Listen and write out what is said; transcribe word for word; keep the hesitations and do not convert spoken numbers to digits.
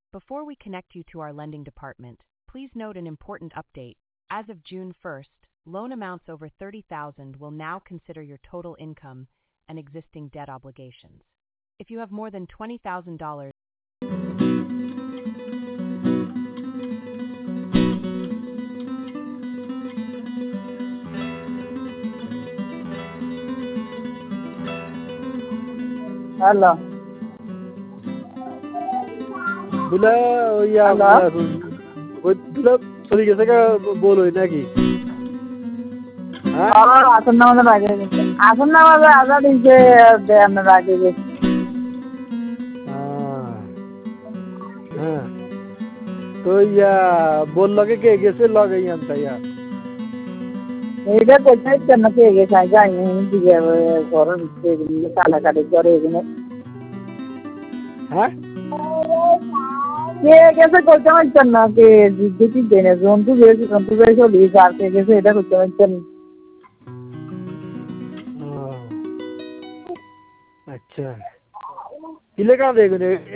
Before we connect you to our lending department, please note an important update. As of June first, loan amounts over thirty thousand dollars will now consider your total income and existing debt obligations. If you have more than twenty thousand dollars, Hello. तुला या Hello. तुला तरीके से का बोलो ना कि हाँ और आसन नवाज़ राजे आसन नवाज़ आज़ाद इसे बयान राजे के हाँ हाँ तो या बोल लगे कि कैसे लगे यहाँ था यार इधर कुछ नहीं करना चाहिए साइज़ा यहीं दिखे फौरन से निकाला करे करे इन्हें हाँ ये कैसे कुछ नहीं करना कि जितनी देने जोन तो जैसे जोन तो जैसे ली जाते कैसे इधर कुछ नहीं करना अच्छा इले कहाँ देखो